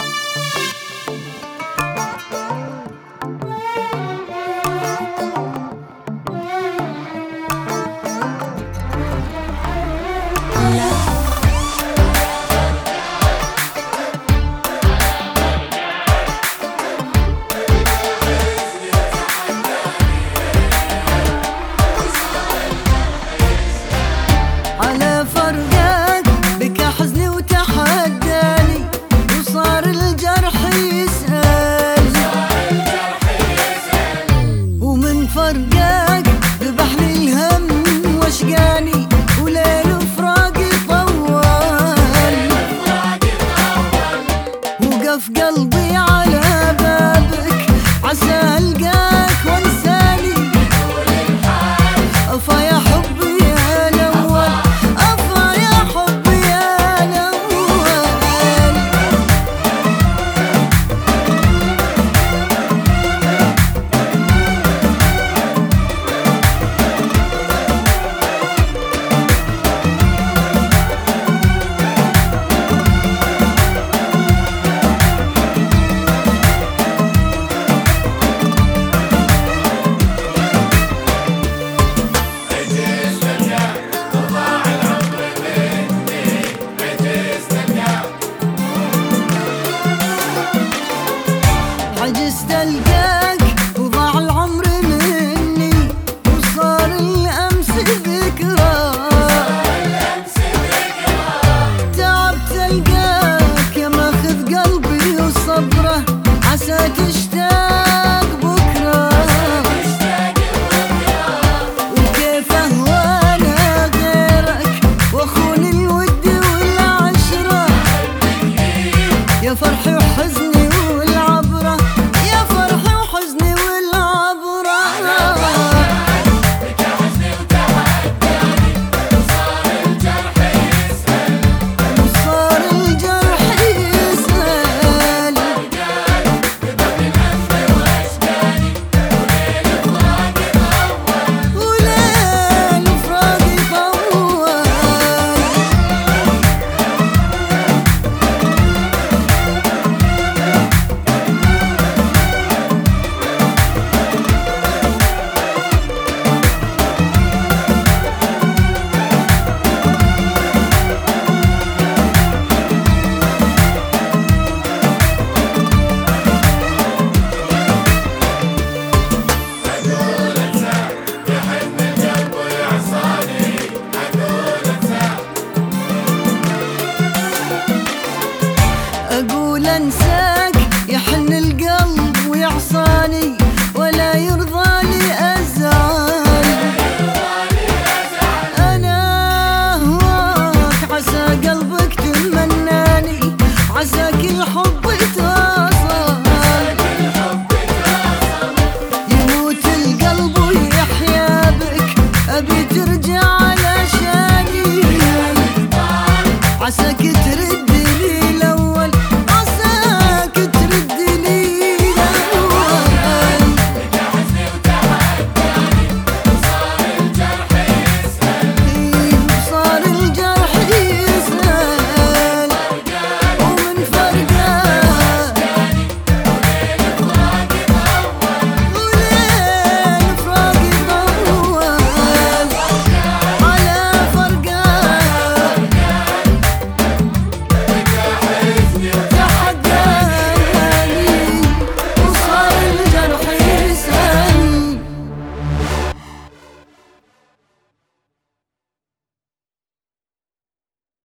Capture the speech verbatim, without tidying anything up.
على فرقك بك حزني وتحداني، وصار الجرح يسأل، ومن فرقك ذبحني الهم واشقاني، وليل فراقي طول، وقف قلبي على بابك عسى ألقاك وانساني. أفا يا حبي يا الأول، أفا يا حبي يا الأول. عجزت ألقاك وضاع العمر مني، وصار الأمس ذكرى، تعبت ألقاك يا ماخذ قلبي وصبره، عسى تشتاق بكرة، وكيف أهوانا غيرك وأخون الود والعشرة، يا فرحي وحزني والعبرة، يا فرحي وحزني والعبرة. بك حزني وتحداني، وصار الجرح يسأل، وصار الجرح يسأل، ذبحني الهم واشقاني، وليل فراقي طول. وليل فراقي طول. أقول انساك يحن القلب ويعصاني، أقول انساك، أقول أنساك يحن القلب ويعصاني،